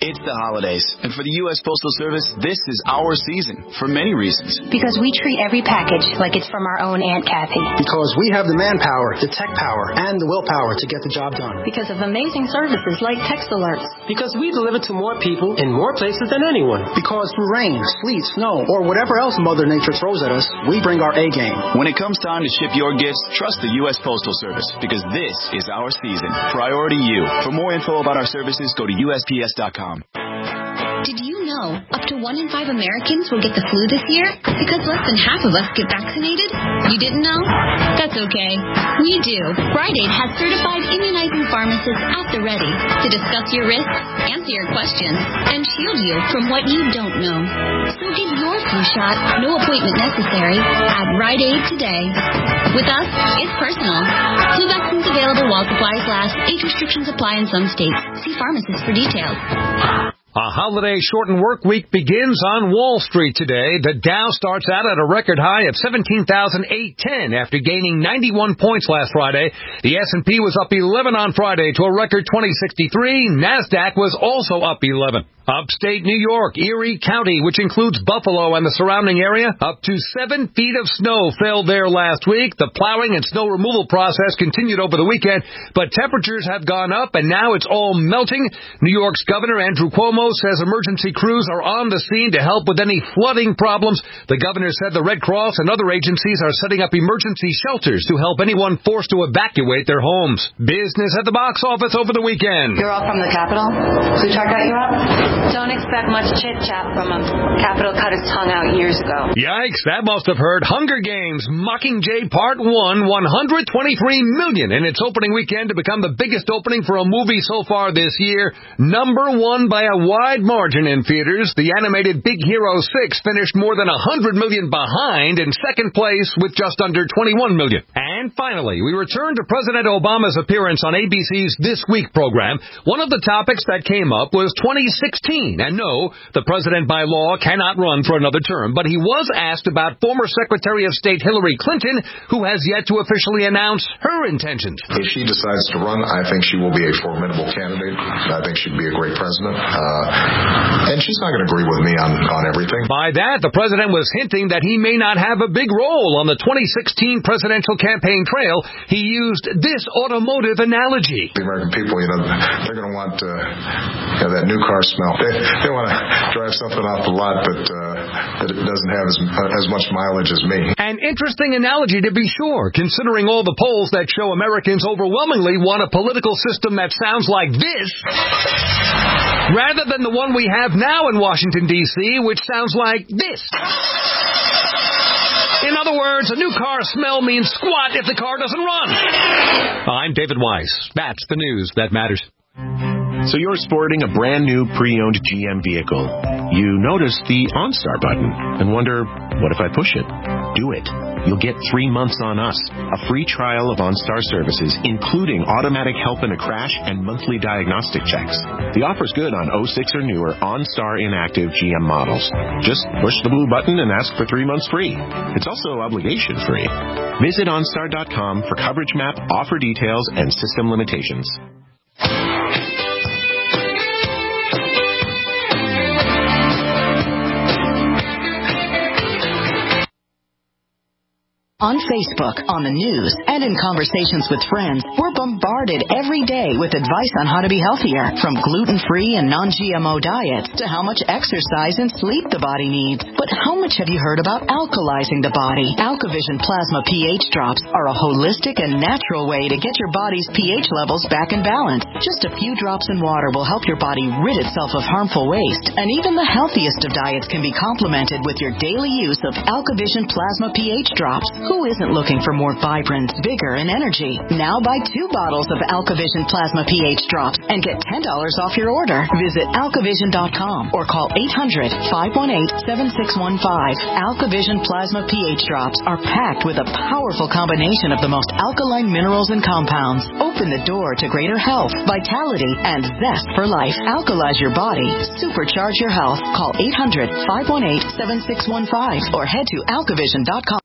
It's the holidays, and for the U.S. Postal Service, this is our season for many reasons. Because we treat every package like it's from our own Aunt Kathy. Because we have the manpower, the tech power, and the willpower to get the job done. Because of amazing services like text alerts. Because we deliver to more people in more places than anyone. Because through rain, sleet, snow, or whatever else Mother Nature throws at us, we bring our A game. When it comes time to ship your gifts, trust the U.S. Postal Service, because this is our season. Priority you. For more info about our services, go to USPS.com. Did you know up to 1 in 5 Americans will get the flu this year? Because less than half of us get vaccinated? You didn't know? That's okay. We do. Rite Aid has certified immunizing pharmacists at the ready to discuss your risks, answer your questions, and shield you from what you don't know. So get your flu shot, no appointment necessary, at Rite Aid today. With us, it's personal. Flu vaccines available while supplies last. Age restrictions apply in some states. See pharmacist for details. A holiday shortened work week begins on Wall Street today. The Dow starts out at a record high of 17,810 after gaining 91 points last Friday. The S&P was up 11 on Friday to a record 2063. NASDAQ was also up 11. Upstate New York, Erie County, which includes Buffalo and the surrounding area, up to 7 feet of snow fell there last week. The plowing and snow removal process continued over the weekend, but temperatures have gone up and now it's all melting. New York's Governor Andrew Cuomo says emergency crews are on the scene to help with any flooding problems. The governor said the Red Cross and other agencies are setting up emergency shelters to help anyone forced to evacuate their homes. Business at the box office over the weekend. You're all from the Capitol? Plutarch got you up? Don't expect much chit-chat from him. Capitol cut his tongue out years ago. Yikes, that must have hurt. Hunger Games Mockingjay Part 1, $123 million in its opening weekend to become the biggest opening for a movie so far this year. Number 1 by a wide margin in theaters. The animated Big Hero 6 finished more than $100 million behind in second place with just under $21 million. And finally, we return to President Obama's appearance on ABC's This Week program. One of the topics that came up was 2016. And no, the president by law cannot run for another term, but he was asked about former Secretary of State Hillary Clinton, who has yet to officially announce her intentions. If she decides to run, I think she will be a formidable candidate. I think she'd be a great president. And she's not going to agree with me on everything. By that, the president was hinting that he may not have a big role on the 2016 presidential campaign trail. He used this automotive analogy. The American people, they're going to want that new car smell. They want to drive something off the lot that it doesn't have as much mileage as me. An interesting analogy, to be sure, considering all the polls that show Americans overwhelmingly want a political system that sounds like this, rather than the one we have now in Washington, D.C., which sounds like this. In other words, a new car smell means squat if the car doesn't run. I'm David Weiss. That's the news that matters. So you're sporting a brand new pre-owned GM vehicle. You notice the OnStar button and wonder, what if I push it? Do it. You'll get 3 months on us, a free trial of OnStar services, including automatic help in a crash and monthly diagnostic checks. The offer's good on 06 or newer OnStar inactive GM models. Just push the blue button and ask for 3 months free. It's also obligation free. Visit OnStar.com for coverage map, offer details, and system limitations. On Facebook, on the news, and in conversations with friends, we're bombarded every day with advice on how to be healthier, from gluten-free and non-GMO diets to how much exercise and sleep the body needs. But how much have you heard about alkalizing the body? AlkaVision Plasma pH drops are a holistic and natural way to get your body's pH levels back in balance. Just a few drops in water will help your body rid itself of harmful waste, and even the healthiest of diets can be complemented with your daily use of AlkaVision Plasma pH drops. Who isn't looking for more vibrance, vigor, and energy? Now buy 2 bottles of AlkaVision Plasma pH drops and get $10 off your order. Visit AlkaVision.com or call 800-518-7615. AlkaVision Plasma pH drops are packed with a powerful combination of the most alkaline minerals and compounds. Open the door to greater health, vitality, and zest for life. Alkalize your body. Supercharge your health. Call 800-518-7615 or head to AlkaVision.com.